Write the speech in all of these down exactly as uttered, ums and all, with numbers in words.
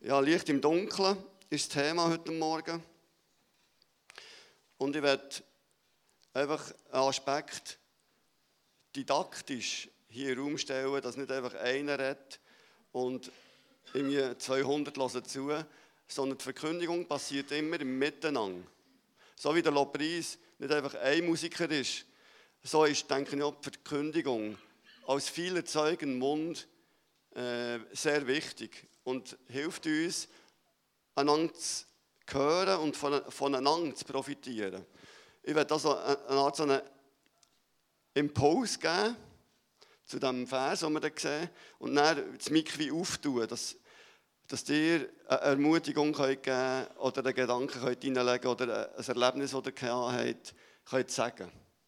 Ja, Licht im Dunkeln ist das Thema heute Morgen. Und ich werde einfach einen Aspekt didaktisch hier in den Raum stellen, dass nicht einfach einer redet und irgendwie zweihundert hören zu, sondern die Verkündigung passiert immer im Miteinander. So wie der Lobpreis nicht einfach ein Musiker ist, so ist, denke ich, auch die Verkündigung aus vielen Zeugen Mund äh, sehr wichtig und hilft uns, einander zu hören und voneinander zu profitieren. Ich werde also eine Art so einen Impuls geben zu diesem Vers, den wir da sehen, und dann das Mikro auftun, dass, dass ihr eine Ermutigung könnt geben oder einen Gedanken könnt hineinlegen könnt oder ein Erlebnis, das ihr gehabt habt, könnt sagen.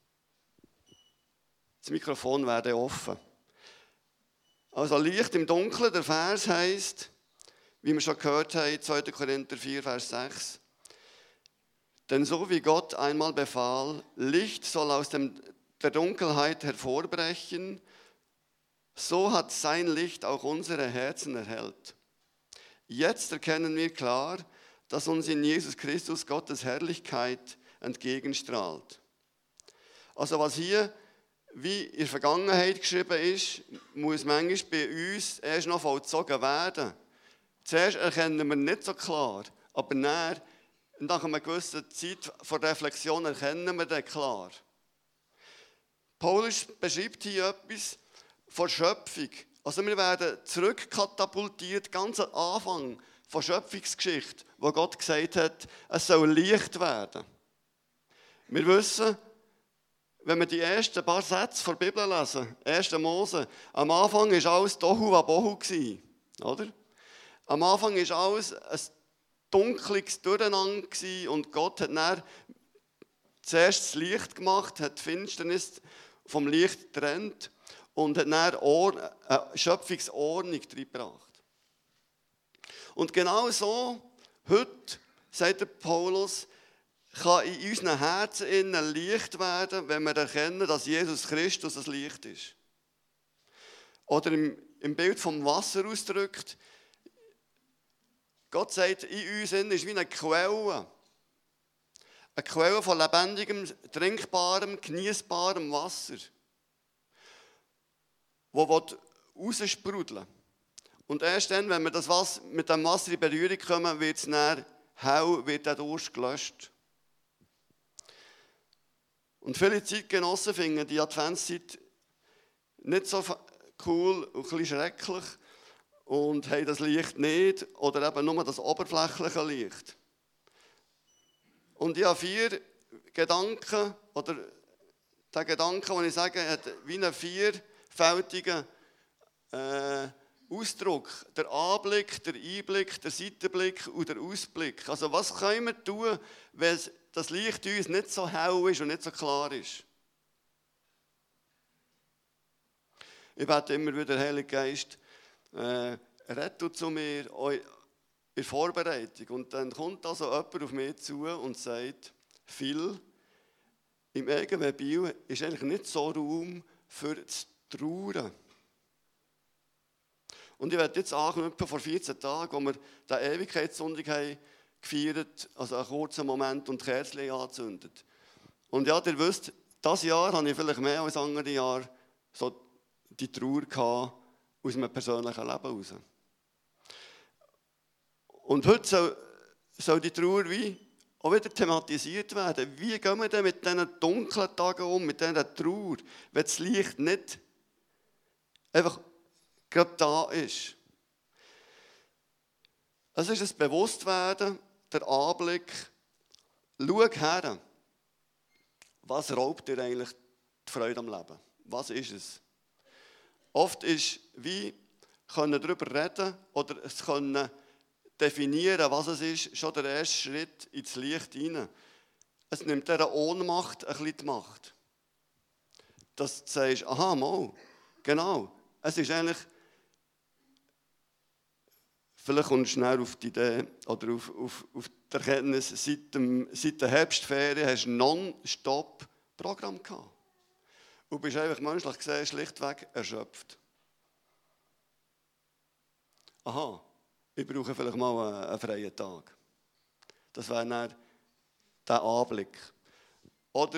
Das Mikrofon wäre offen. Also Licht im Dunkeln, der Vers heisst, wie wir schon gehört haben, zweiter Korinther vier, Vers sechs. Denn so wie Gott einmal befahl, Licht soll aus dem, der Dunkelheit hervorbrechen, so hat sein Licht auch unsere Herzen erhellt. Jetzt erkennen wir klar, dass uns in Jesus Christus Gottes Herrlichkeit entgegenstrahlt. Also was hier wie in der Vergangenheit geschrieben ist, muss manchmal bei uns erst noch vollzogen werden. Zuerst erkennen wir nicht so klar, aber nach, nach einer gewissen Zeit von Reflexion erkennen wir dann klar. Paulus beschreibt hier etwas von Schöpfung. Also wir werden zurückkatapultiert, ganz am Anfang von Schöpfungsgeschichte, wo Gott gesagt hat, es soll Licht werden. Wir wissen, wenn wir die ersten paar Sätze der Bibel lesen, erster Mose, am Anfang war alles Tohu Wabohu, oder? Am Anfang war alles ein dunkles Durcheinander und Gott hat dann zuerst das Licht gemacht, hat die Finsternis vom Licht getrennt und hat dann eine Schöpfungsordnung reingebracht. Und genau so, heute, sagt der Paulus, kann in unseren Herzen innen Licht werden, wenn wir erkennen, dass Jesus Christus das Licht ist. Oder im, im Bild vom Wasser ausgedrückt, Gott sagt, in uns innen ist wie eine Quelle. Eine Quelle von lebendigem, trinkbarem, genießbarem Wasser, das raussprudeln. Und erst dann, wenn wir das Wasser, mit dem Wasser in Berührung kommen, wird es dann hell, wird der Durst gelöscht. Und viele Zeitgenossen finden die Adventszeit nicht so cool und ein bisschen schrecklich und haben das Licht nicht oder eben nur das oberflächliche Licht. Und ich habe vier Gedanken, oder der Gedanke, den ich sage, hat wie einen vierfältigen äh, Ausdruck. Der Anblick, der Einblick, der Seitenblick und der Ausblick. Also was können wir tun, wenn das Licht uns nicht so hell ist und nicht so klar ist? Ich bete immer wieder, Heiliger Geist, äh, red du zu mir in der Vorbereitung. Und dann kommt also jemand auf mich zu und sagt, Phil, im Eigenwebil ist eigentlich nicht so Raum für das Trauern. Und ich werde jetzt anknüpfen vor vierzehn Tagen, wo wir den Ewigkeitssonntag haben gefeiert, also einen kurzen Moment und Kerzen angezündet. Und ja, ihr wisst, dieses Jahr habe ich vielleicht mehr als andere Jahre so die Trauer gehabt aus meinem persönlichen Leben heraus. Und heute soll, soll die Trauer wie auch wieder thematisiert werden. Wie gehen wir denn mit diesen dunklen Tagen um, mit dieser Trauer, wenn das Licht nicht einfach gerade da ist? Es ist ein Bewusstwerden, der Anblick. Schau her, was raubt dir eigentlich die Freude am Leben? Was ist es? Oft ist wie können darüber reden oder es können definieren, was es ist, schon der erste Schritt ins Licht hinein. Es nimmt dieser Ohnmacht ein bisschen die Macht. Dass du sagst, aha, mal, genau, es ist eigentlich, vielleicht kommst du schnell auf die Idee oder auf, auf, auf die Erkenntnis, seit, dem, seit der Herbstferien hast du ein Non-Stop-Programm gehabt. Und bist einfach menschlich gesehen schlichtweg erschöpft. Aha, ich brauche vielleicht mal einen, einen freien Tag. Das wäre dann der Anblick. Oder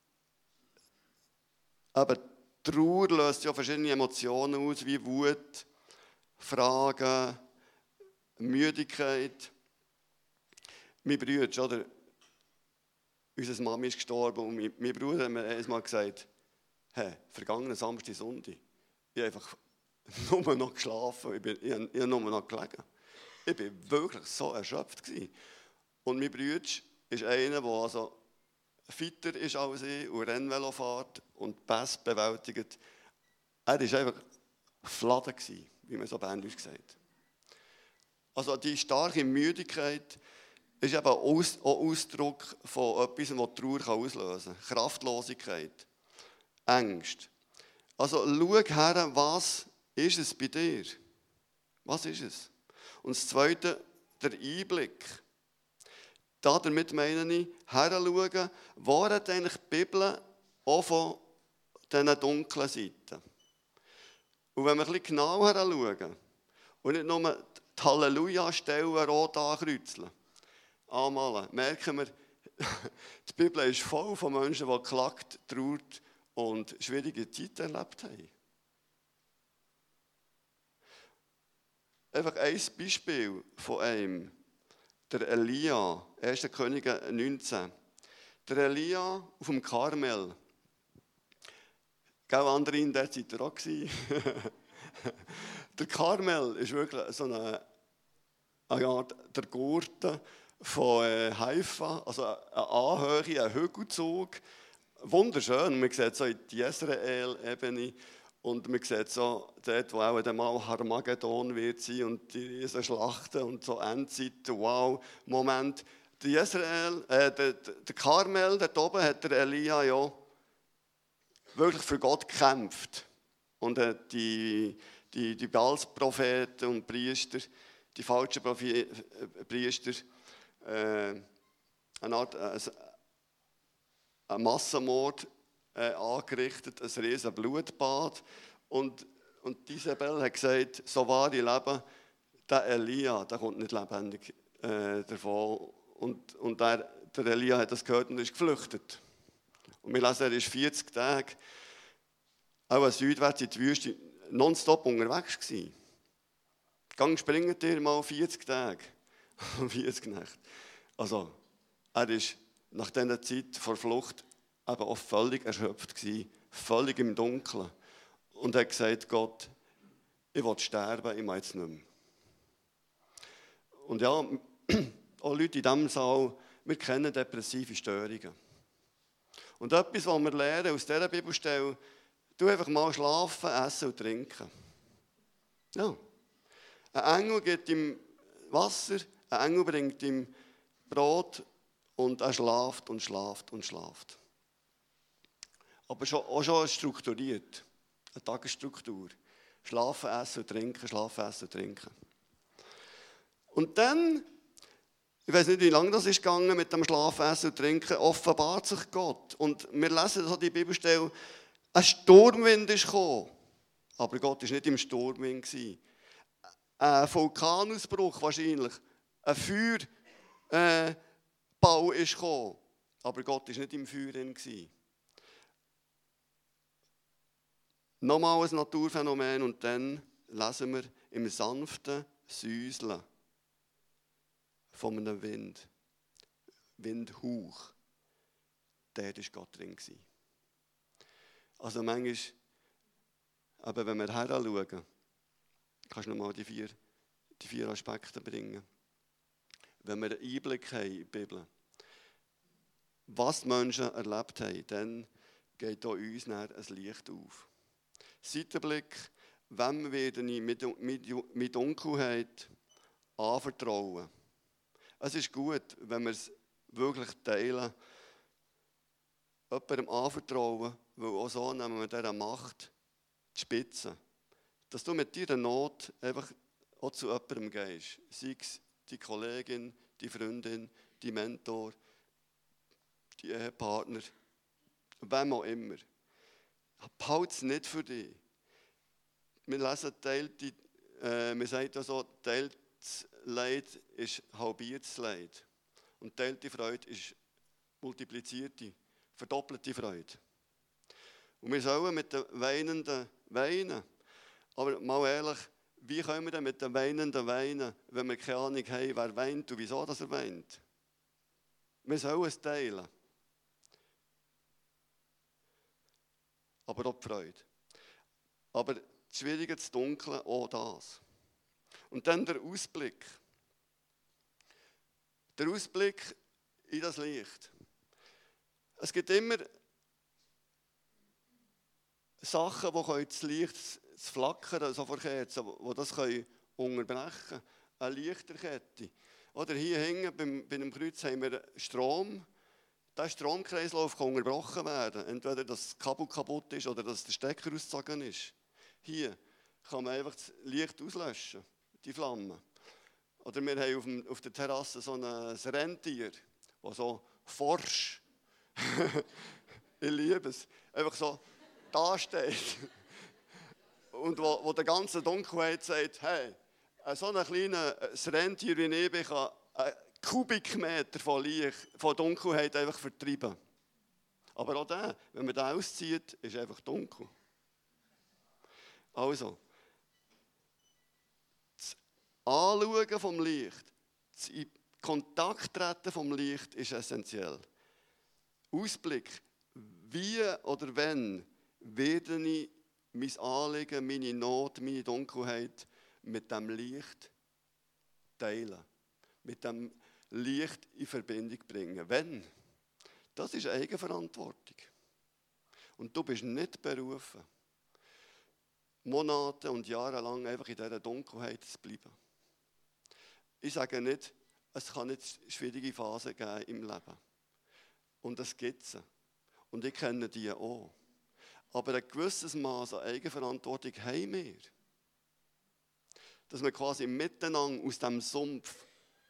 eben, Trauer löst ja verschiedene Emotionen aus, wie Wut, Fragen, Müdigkeit. Mein Bruder, oder? Unsere Mami ist gestorben und mein, mein Bruder hat mir einmal gesagt, hey, vergangenen Samstag, Sonntag, ich habe einfach nur noch geschlafen, ich, bin, ich, habe, ich habe nur noch gelegen. Ich war wirklich so erschöpft gewesen. Und mein Bruder ist einer, der also fitter ist als ich und Rennvelo fährt und Pässe bewältigt. Er war einfach fladen gewesen, wie man so berndeutsch sagt. Also die starke Müdigkeit ist eben auch Ausdruck von etwas, was Trauer auslösen kann. Kraftlosigkeit, Ängste. Also schau her, was ist es bei dir? Was ist es? Und das Zweite, der Einblick. Damit meine ich, heranschauen, wo hat eigentlich die Bibel auch von diesen dunklen Seiten. Und wenn wir ein bisschen genau heranschauen und nicht nur die Halleluja-Stellen rot ankreuzeln, anmalen, merken wir, die Bibel ist voll von Menschen, die geklagt, trauert und schwierige Zeiten erlebt haben. Einfach ein Beispiel von einem. Der Elia, erster Könige neunzehn. Der Elia auf dem Karmel. Gell, andere in der Zeit auch gewesen. Der Karmel ist wirklich so eine, eine Art der Gurte von Haifa, also eine Anhöhe, ein Hügelzug. Wunderschön, man sieht so in die Jezreel-Ebene und man sieht so dort, wo auch einmal Armageddon wird sein und die riesen Schlachten und so Endzeiten, wow, Moment. Der Jezreel, äh, der, der Karmel, dort oben hat der Elia ja wirklich für Gott gekämpft. Und äh, die, die, die Baals-Propheten und Priester, die falschen Prophe- Priester, äh, eine Art, äh, ein Massenmord äh, angerichtet, ein riesen Blutbad. Und, und Isabel hat gesagt, so wahr ich lebe, der Elia, der kommt nicht lebendig äh, davon. Und, und der, der Elia hat das gehört und ist geflüchtet. Und wir lesen, er ist vierzig Tage auch südwärts in die Wüste nonstop unterwegs gewesen. Gang springen dir mal vierzig Tage, vierzig Nächte. Also, er ist nach dieser Zeit vor Flucht eben auch völlig erschöpft gewesen, völlig im Dunkeln. Und er hat gesagt, Gott, ich will sterben, ich mache jetzt nicht mehr. Und ja, auch Leute in diesem Saal, wir kennen depressive Störungen. Und etwas, was wir lernen aus dieser Bibelstelle, du einfach mal schlafen, essen und trinken. Ja. Ein Engel gibt ihm Wasser, ein Engel bringt ihm Brot und er schlaft und schlaft und schlaft. Aber schon, auch schon strukturiert, eine Tagesstruktur. Schlafen, essen und trinken, schlafen, essen und trinken. Und dann, ich weiß nicht, wie lange das ist gegangen mit dem Schlafen, Essen und Trinken, offenbart sich Gott. Und wir lesen so die Bibelstelle, ein Sturmwind ist gekommen, aber Gott war nicht im Sturmwind. Ein Vulkanausbruch wahrscheinlich, ein Feuerball ist gekommen, aber Gott war nicht im Feuer drin. Nochmal ein Naturphänomen und dann lesen wir im sanften Säuseln von einem Wind, Windhauch, der war Gott drin. Also manchmal, aber wenn wir heranschauen, kannst du nochmal die vier, die vier Aspekte bringen. Wenn wir einen Einblick haben in die Bibel, was die Menschen erlebt haben, dann geht auch uns ein Licht auf. Seitenblick, wem werde ich mit, mit, mit Dunkelheit anvertrauen? Es ist gut, wenn wir es wirklich teilen, jemandem anvertrauen, weil auch so nehmen wir dieser Macht die Spitze. Dass du mit deiner Not einfach auch zu jemandem gehst. Sei es die Kollegin, die Freundin, die Mentor, die Ehepartner, wem auch immer. Behalte es nicht für dich. Wir lesen, teilt die, äh, wir sagen ja so, teilt das Leid ist halbiertes Leid. Und teilte Freude ist multiplizierte, verdoppelte Freude. Und wir sollen mit den Weinenden weinen. Aber mal ehrlich, wie können wir denn mit den Weinenden weinen, wenn wir keine Ahnung haben, wer weint und wieso dass er weint? Wir sollen es teilen. Aber auch die Freude. Aber das Schwierige, das Dunkle, auch das. Und dann der Ausblick. Der Ausblick in das Licht. Es gibt immer Sachen, die das Licht, das Flackern so von Kerzen, die das unterbrechen können. Eine Lichterkette. Oder hier hinten beim, bei einem Kreuz haben wir Strom. Der Stromkreislauf kann unterbrochen werden. Entweder dass das Kabel kaputt ist oder dass der Stecker ausgezogen ist. Hier kann man einfach das Licht auslöschen, die Flamme. Oder wir haben auf, dem, auf der Terrasse so ein Rentier, das so forsch, ich liebe es, einfach so da steht. Und wo, wo der ganze Dunkelheit sagt, hey, so ein kleines Rentier wie ich bin, kann einen Kubikmeter von Licht, von Dunkelheit einfach vertreiben. Aber auch der, wenn man den auszieht, ist einfach dunkel. Also, das Anschauen vom Licht, das in Kontakt treten vom Licht ist essentiell. Ausblick, wie oder wenn werde ich mein Anliegen, meine Not, meine Dunkelheit mit dem Licht teilen. Mit dem Licht in Verbindung bringen. Wenn? Das ist Eigenverantwortung. Und du bist nicht berufen, Monate und Jahre lang einfach in dieser Dunkelheit zu bleiben. Ich sage nicht, es kann nicht schwierige Phasen geben im Leben. Und es gibt sie. Und ich kenne die auch. Aber ein gewisses Maß an Eigenverantwortung haben wir. Dass man quasi miteinander aus diesem Sumpf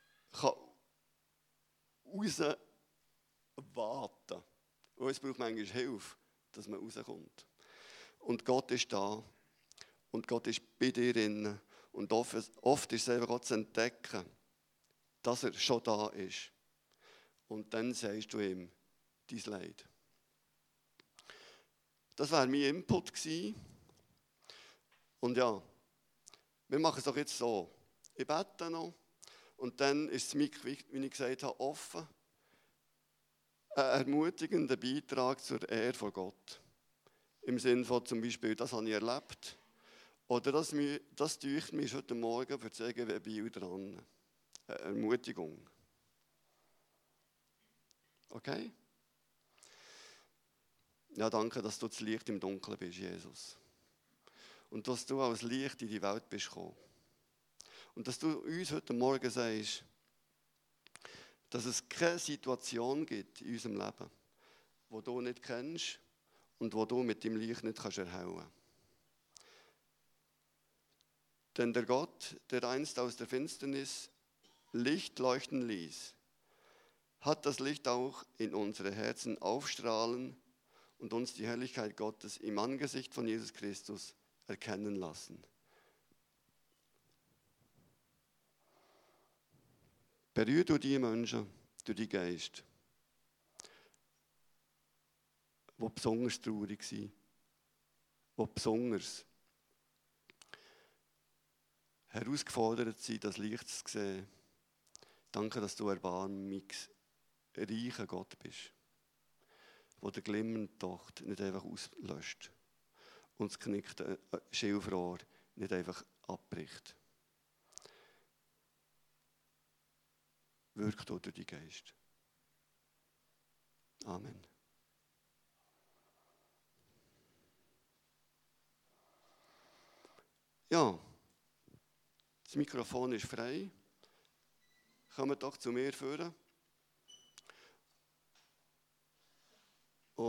rauswaten kann. Und es braucht manchmal Hilfe, dass man rauskommt. Und Gott ist da. Und Gott ist bei dir drin. Und oft, oft ist es einfach auch zu entdecken, dass er schon da ist. Und dann sagst du ihm dein Leid. Das war mein Input gewesen. Und ja, wir machen es doch jetzt so. Ich bete noch. Und dann ist das Mikro, wie ich gesagt habe, offen. Ein ermutigender Beitrag zur Ehre von Gott. Im Sinne von zum Beispiel, das habe ich erlebt. Oder das, das täuscht mich heute Morgen für das E G W dran. Eine Ermutigung. Okay? Ja, danke, dass du das Licht im Dunkeln bist, Jesus. Und dass du als Licht in die Welt bist gekommen. Und dass du uns heute Morgen sagst, dass es keine Situation gibt in unserem Leben, die du nicht kennst und wo du mit dem Licht nicht kannst erhellen kannst. Denn der Gott, der einst aus der Finsternis Licht leuchten ließ, hat das Licht auch in unsere Herzen aufstrahlen und uns die Herrlichkeit Gottes im Angesicht von Jesus Christus erkennen lassen. Berühre du die Menschen durch die Geist, die besonders traurig sind, die besonders herausgefordert sind, das Licht zu sehen. Danke, dass du erbarmungsreicher Gott bist, wo der glimmende Docht nicht einfach auslöscht und das knickte Schilfrohr nicht einfach abbricht. Wirkt durch die Geist. Amen. Ja, das Mikrofon ist frei. Kommt doch zu mir führen.